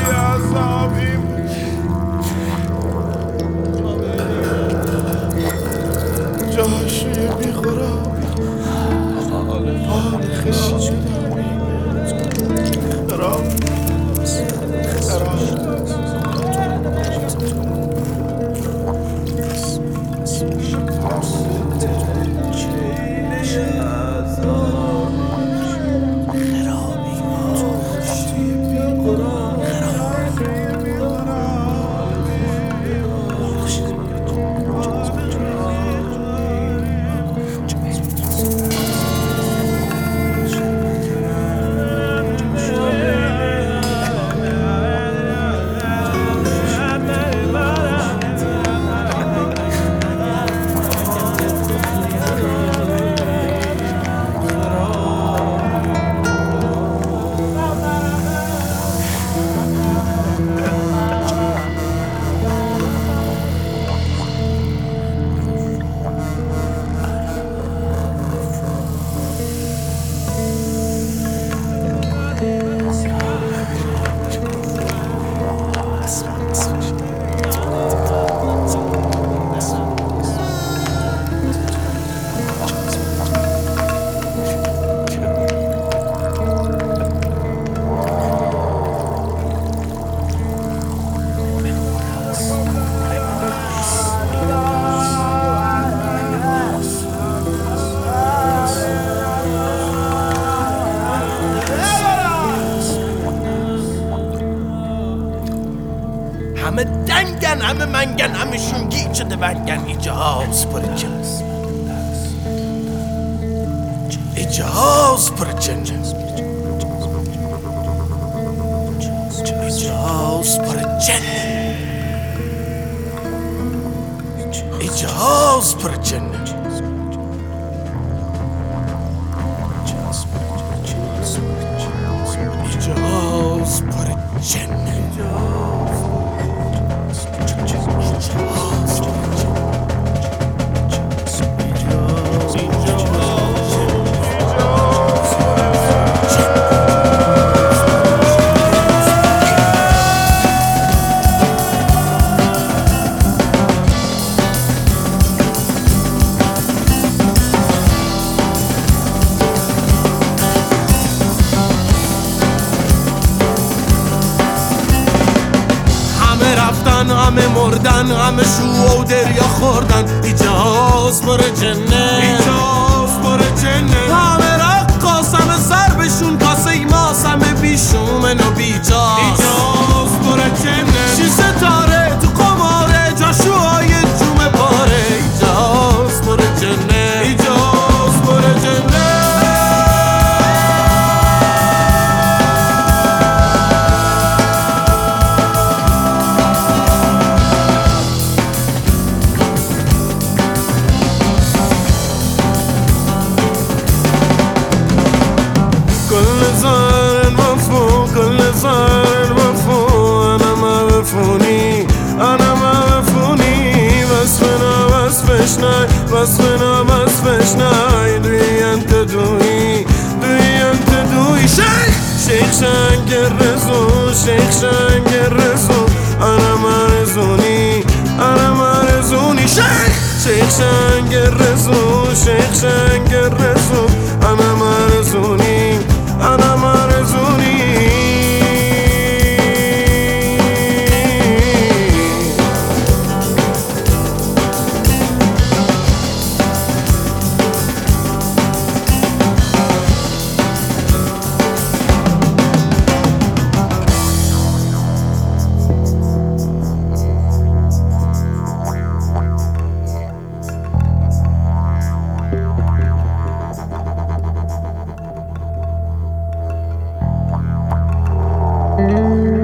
جاشوی میخورم حال خشی خراب همه دنگن همه منگن همشون گیج شده ونگن ایجاز پر جن ایجاز پر جن ایجاز پر جن ایجاز پر جن ایجاز پر جن همه مردن همه شو و دریا خوردن ایجاز پر جنه ایجاز پر جنه همه رقاص همه ضربشون کاسه ماس همه بیشومن و بیجاز ایجاز پر جنه 6 ستاره تو قماره جاشوهای جوم پاره ایجاز پر جنه ایجاز پر جنه وصفش نای دوی انت دوی شیخ شنگ رزو انا مرزونی شیخ شنگ رزو انا مرزونی Thank you.